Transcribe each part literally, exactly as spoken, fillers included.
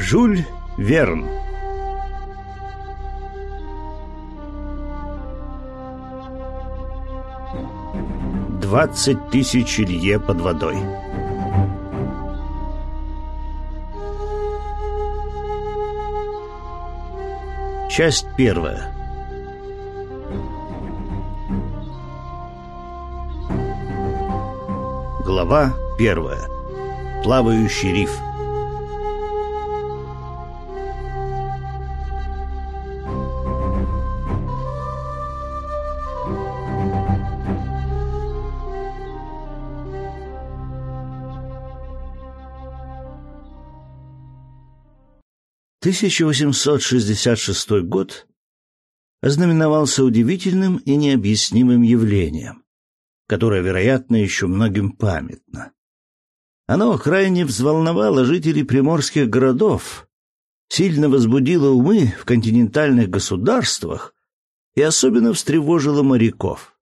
Жюль Верн. Двадцать тысяч лье под водой. Часть первая. Глава первая. Плавающий риф. тысяча восемьсот шестьдесят шестой год ознаменовался удивительным и необъяснимым явлением, которое, вероятно, еще многим памятно. Оно крайне взволновало жителей приморских городов, сильно возбудило умы в континентальных государствах и особенно встревожило моряков.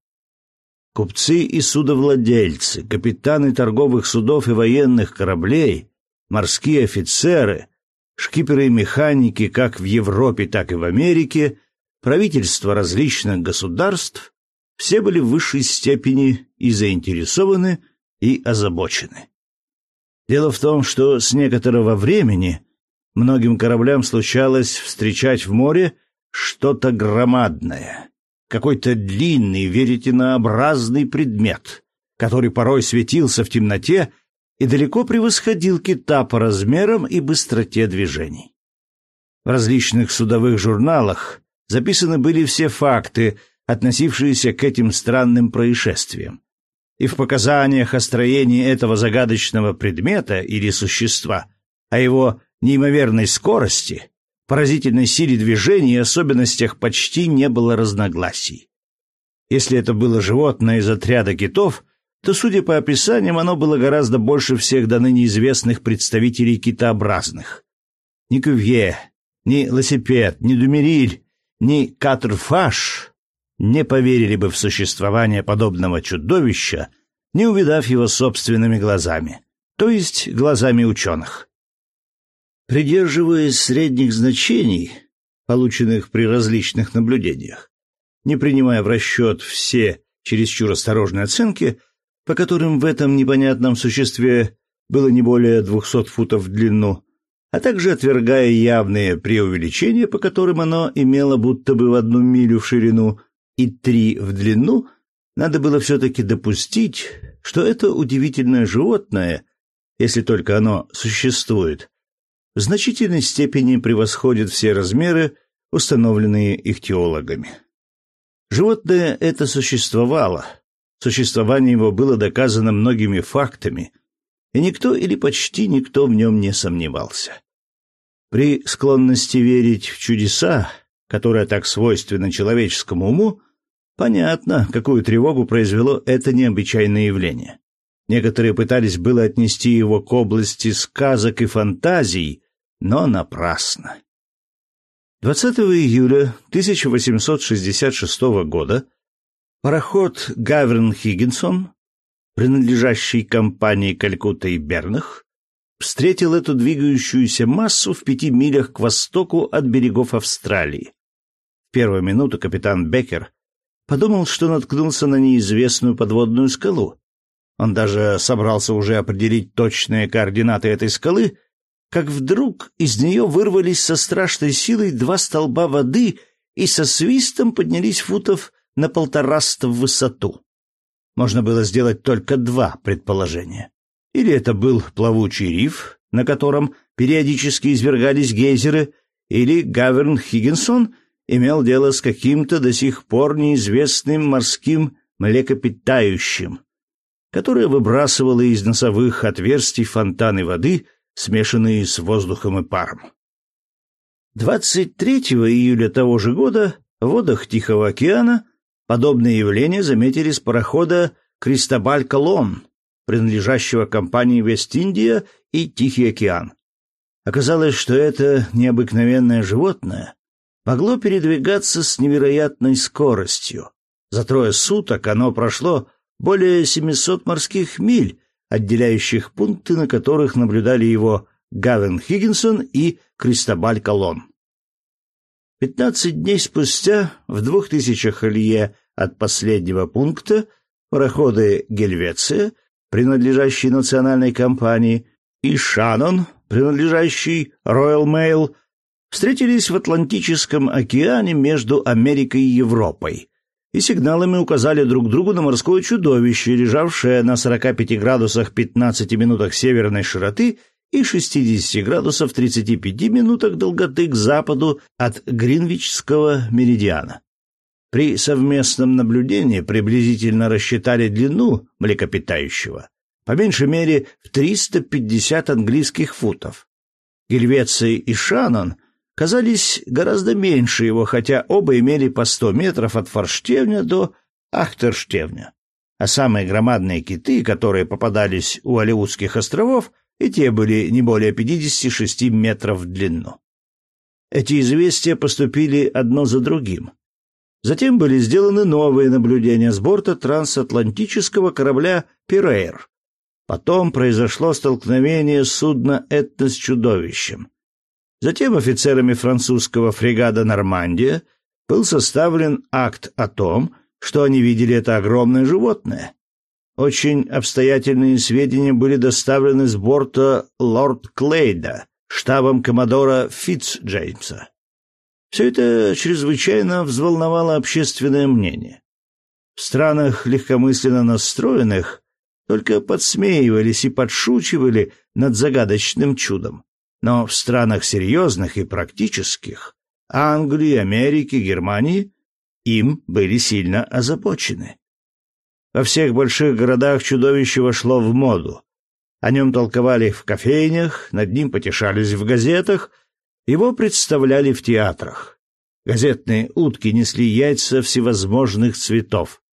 Купцы и судовладельцы, капитаны торговых судов и военных кораблей, морские офицеры, шкиперы и механики как в Европе, так и в Америке, правительства различных государств, все были в высшей степени и заинтересованы, и озабочены. Дело в том, что с некоторого времени многим кораблям случалось встречать в море что-то громадное, какой-то длинный веретенообразный предмет, который порой светился в темноте и далеко превосходил кита по размерам и быстроте движений. В различных судовых журналах записаны были все факты, относившиеся к этим странным происшествиям, и в показаниях о строении этого загадочного предмета или существа, о его неимоверной скорости, поразительной силе движения и особенностях почти не было разногласий. Если это было животное из отряда китов, то, судя по описаниям, оно было гораздо больше всех до ныне известных представителей китообразных. Ни Кювье, ни Лассипет, ни Думериль, ни Катрфаш не поверили бы в существование подобного чудовища, не увидав его собственными глазами, то есть глазами ученых. Придерживаясь средних значений, полученных при различных наблюдениях, не принимая в расчет все чересчур осторожные оценки, по которым в этом непонятном существе было не более двухсот футов в длину, а также отвергая явные преувеличения, по которым оно имело будто бы в одну милю в ширину и три в длину, надо было все-таки допустить, что это удивительное животное, если только оно существует, в значительной степени превосходит все размеры, установленные ихтиологами. Животное это существовало. Существование его было доказано многими фактами, и никто или почти никто в нем не сомневался. При склонности верить в чудеса, которая так свойственна человеческому уму, понятно, какую тревогу произвело это необычайное явление. Некоторые пытались было отнести его к области сказок и фантазий, но напрасно. двадцатого июля тысяча восемьсот шестьдесят шестого года пароход Гаверн Хиггинсон, принадлежащий компании Калькутта и Бернах, встретил эту двигающуюся массу в пяти милях к востоку от берегов Австралии. В первую минуту капитан Беккер подумал, что наткнулся на неизвестную подводную скалу. Он даже собрался уже определить точные координаты этой скалы, как вдруг из нее вырвались со страшной силой два столба воды и со свистом поднялись футов на полтораста в высоту. Можно было сделать только два предположения. Или это был плавучий риф, на котором периодически извергались гейзеры, или Гаверн Хиггинсон имел дело с каким-то до сих пор неизвестным морским млекопитающим, которое выбрасывало из носовых отверстий фонтаны воды, смешанные с воздухом и паром. двадцать третьего июля того же года в водах Тихого океана подобные явления заметили с парохода «Кристобаль Колон», принадлежащего компании «Вест-Индия» и «Тихий океан». Оказалось, что это необыкновенное животное могло передвигаться с невероятной скоростью. За трое суток оно прошло более семисот морских миль, отделяющих пункты, на которых наблюдали его Гавин Хиггинсон и Кристобаль Колон. Пятнадцать дней спустя, в двух тысячах лье от последнего пункта, пароходы «Гельвеция», принадлежащие национальной компании, и «Шаннон», принадлежащий Royal Mail, встретились в Атлантическом океане между Америкой и Европой и сигналами указали друг другу на морское чудовище, лежавшее на сорока пяти градусах пятнадцати минутах северной широты и шестидесяти градусов тридцати пяти минутах долготы к западу от Гринвичского меридиана. При совместном наблюдении приблизительно рассчитали длину млекопитающего, по меньшей мере в триста пятьдесят английских футов. Гельвеция и Шаннон казались гораздо меньше его, хотя оба имели по сто метров от форштевня до ахтерштевня. А самые громадные киты, которые попадались у Алеутских островов, и те были не более пятидесяти шести метров в длину. Эти известия поступили одно за другим. Затем были сделаны новые наблюдения с борта трансатлантического корабля «Пирейр». Потом произошло столкновение судна «Этна» с чудовищем. Затем офицерами французского фрегата «Нормандия» был составлен акт о том, что они видели это огромное животное. Очень обстоятельные сведения были доставлены с борта «Лорд Клейда» штабом коммодора Фитцджеймса. Все это чрезвычайно взволновало общественное мнение. В странах легкомысленно настроенных только подсмеивались и подшучивали над загадочным чудом. Но в странах серьезных и практических — Англии, Америки, Германии — им были сильно озабочены. Во всех больших городах чудовище вошло в моду. О нем толковали в кофейнях, над ним потешались в газетах, его представляли в театрах. Газетные утки несли яйца всевозможных цветов.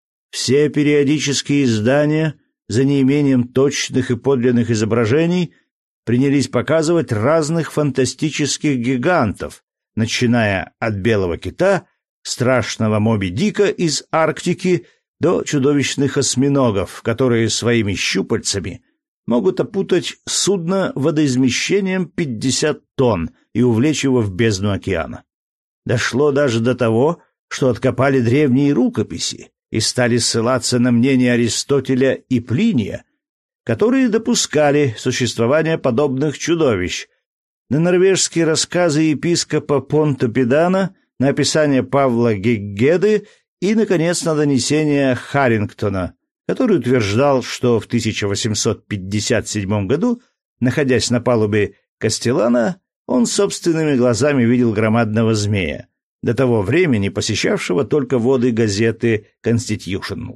Все периодические издания, за неимением точных и подлинных изображений, принялись показывать разных фантастических гигантов, начиная от белого кита, страшного Моби Дика из Арктики, до чудовищных осьминогов, которые своими щупальцами могут опутать судно водоизмещением пятьдесят тонн и увлечь его в бездну океана. Дошло даже до того, что откопали древние рукописи и стали ссылаться на мнения Аристотеля и Плиния, которые допускали существование подобных чудовищ, на норвежские рассказы епископа Понта Педана, на описание Павла Геггеды и, наконец, на донесение Харрингтона, который утверждал, что в тысяча восемьсот пятьдесят седьмом году, находясь на палубе Кастеллана, он собственными глазами видел громадного змея, до того времени посещавшего только воды газеты «Конститьюшнл».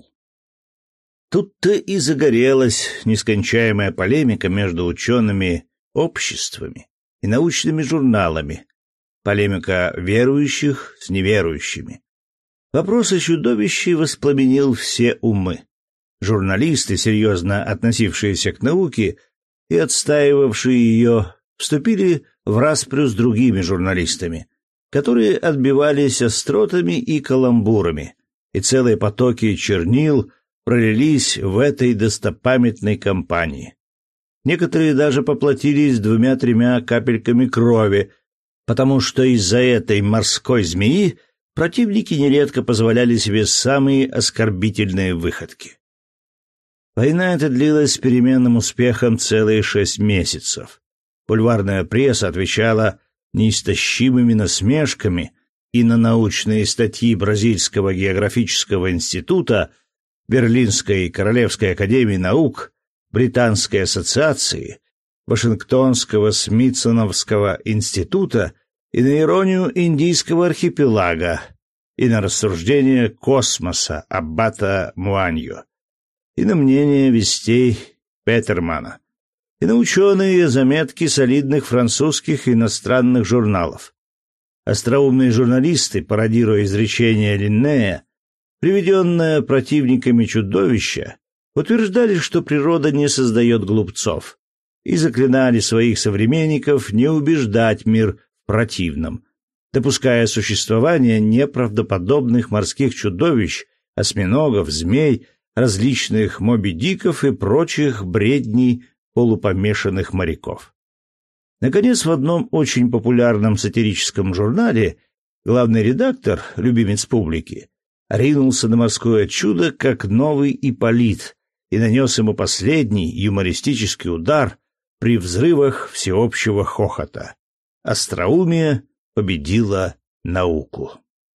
Тут-то и загорелась нескончаемая полемика между учеными обществами и научными журналами, полемика верующих с неверующими. Вопрос о чудовище воспламенил все умы. Журналисты, серьезно относившиеся к науке и отстаивавшие ее, вступили в распрю с другими журналистами, которые отбивались остротами и каламбурами, и целые потоки чернил пролились в этой достопамятной кампании. Некоторые даже поплатились двумя-тремя капельками крови, потому что из-за этой морской змеи противники нередко позволяли себе самые оскорбительные выходки. Война эта длилась с переменным успехом целые шесть месяцев. Бульварная пресса отвечала неистощимыми насмешками и на научные статьи Бразильского географического института, Берлинской Королевской академии наук, Британской ассоциации, Вашингтонского Смитсоновского института и на иронию Индийского архипелага, и на рассуждения космоса аббата Муаньо, и на мнение вестей Петермана, и на ученые заметки солидных французских и иностранных журналов. Остроумные журналисты, пародируя изречение Линнея, приведенное противниками чудовища, утверждали, что природа не создает глупцов, и заклинали своих современников не убеждать мир в противном, допуская существование неправдоподобных морских чудовищ, осьминогов, змей, различных моби-диков и прочих бредней полупомешанных моряков. Наконец, в одном очень популярном сатирическом журнале главный редактор, любимец публики, ринулся на морское чудо как новый Ипполит и нанес ему последний юмористический удар при взрывах всеобщего хохота. Остроумие победило науку.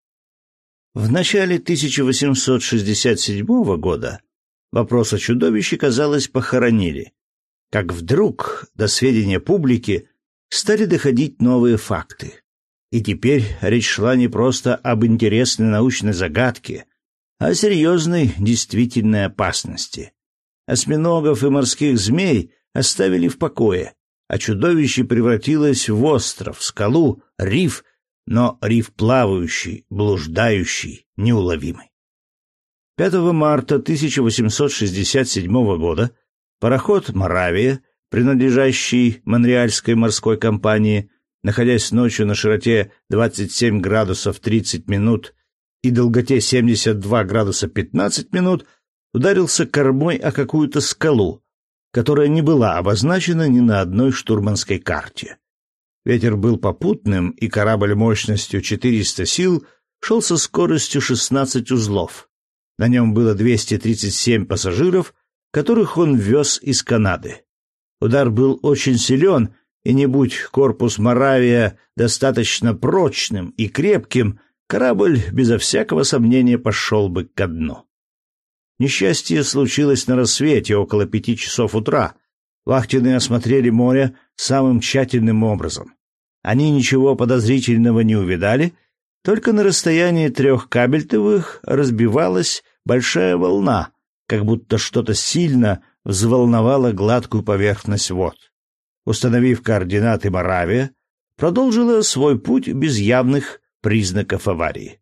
В начале тысяча восемьсот шестьдесят седьмого года вопрос о чудовище, казалось, похоронили, как вдруг до сведения публики стали доходить новые факты. И теперь речь шла не просто об интересной научной загадке, а о серьезной действительной опасности. Осьминогов и морских змей оставили в покое, а чудовище превратилось в остров, скалу, риф, но риф плавающий, блуждающий, неуловимый. пятого марта тысяча восемьсот шестьдесят седьмого года пароход «Моравия», принадлежащий Монреальской морской компании, находясь ночью на широте двадцать семь градусов тридцать минут и долготе семьдесят два градуса пятнадцать минут, ударился кормой о какую-то скалу, которая не была обозначена ни на одной штурманской карте. Ветер был попутным, и корабль мощностью четыреста сил шел со скоростью шестнадцать узлов. На нем было двести тридцать семь пассажиров, которых он вез из Канады. Удар был очень силен, и не будь корпус «Моравия» достаточно прочным и крепким, корабль безо всякого сомнения пошел бы ко дну. Несчастье случилось на рассвете, около пяти часов утра. Вахтенные осмотрели море самым тщательным образом. Они ничего подозрительного не увидали, только на расстоянии трех кабельтовых разбивалась большая волна, как будто что-то сильно взволновало гладкую поверхность вод. Установив координаты, «Моравия» продолжила свой путь без явных признаков аварии.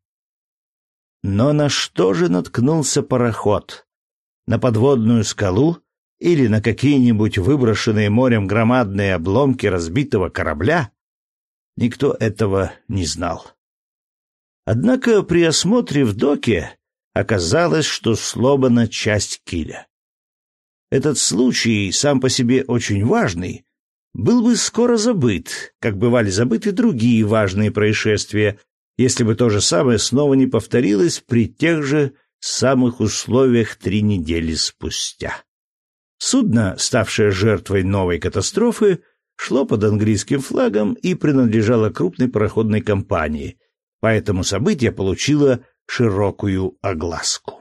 Но на что же наткнулся пароход? На подводную скалу или на какие-нибудь выброшенные морем громадные обломки разбитого корабля? Никто этого не знал. Однако при осмотре в доке оказалось, что сломана часть киля. Этот случай, сам по себе очень важный, был бы скоро забыт, как бывали забыты другие важные происшествия, если бы то же самое снова не повторилось при тех же самых условиях три недели спустя. Судно, ставшее жертвой новой катастрофы, шло под английским флагом и принадлежало крупной пароходной компании, поэтому событие получило широкую огласку.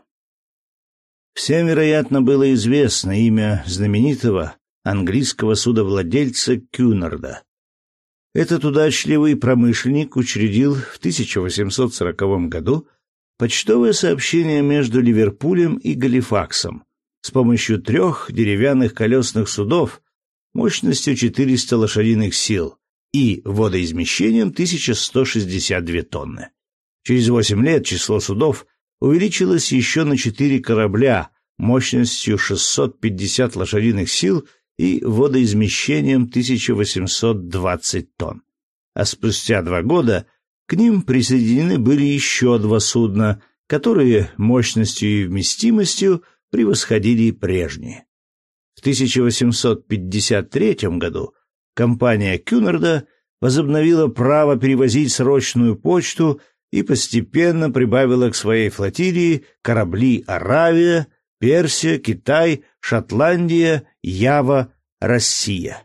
Всем, вероятно, было известно имя знаменитого английского судовладельца Кюнарда. Этот удачливый промышленник учредил в тысяча восемьсот сороковом году почтовое сообщение между Ливерпулем и Галифаксом с помощью трех деревянных колесных судов мощностью четыреста лошадиных сил и водоизмещением тысяча сто шестьдесят две тонны. Через восемь лет число судов увеличилось еще на четыре корабля мощностью шестьсот пятьдесят лошадиных сил и водоизмещением тысяча восемьсот двадцать тонн. А спустя два года к ним присоединены были еще два судна, которые мощностью и вместимостью превосходили прежние. В тысяча восемьсот пятьдесят третьем году компания Кюнарда возобновила право перевозить срочную почту и постепенно прибавила к своей флотилии корабли «Аравия», «Персия», «Китай», «Шотландия», «Ява», «Россия».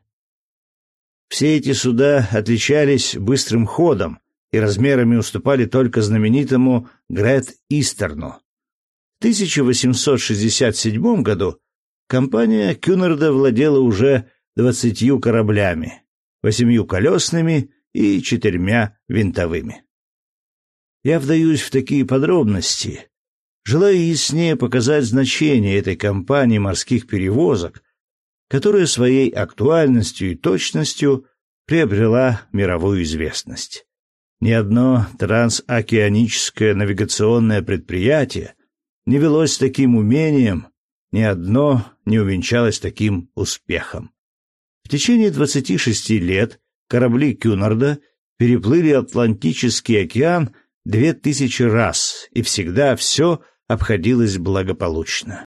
Все эти суда отличались быстрым ходом и размерами уступали только знаменитому Грейт Истерну. В тысяча восемьсот шестьдесят седьмом году компания Кюнарда владела уже двадцатью кораблями, восемью колесными и четырьмя винтовыми. Я вдаюсь в такие подробности, желая яснее показать значение этой компании морских перевозок, которая своей актуальностью и точностью приобрела мировую известность. Ни одно трансокеаническое навигационное предприятие не велось с таким умением, ни одно не увенчалось таким успехом. В течение двадцати шести лет корабли Кюнарда переплыли Атлантический океан две тысячи раз, и всегда все обходилось благополучно.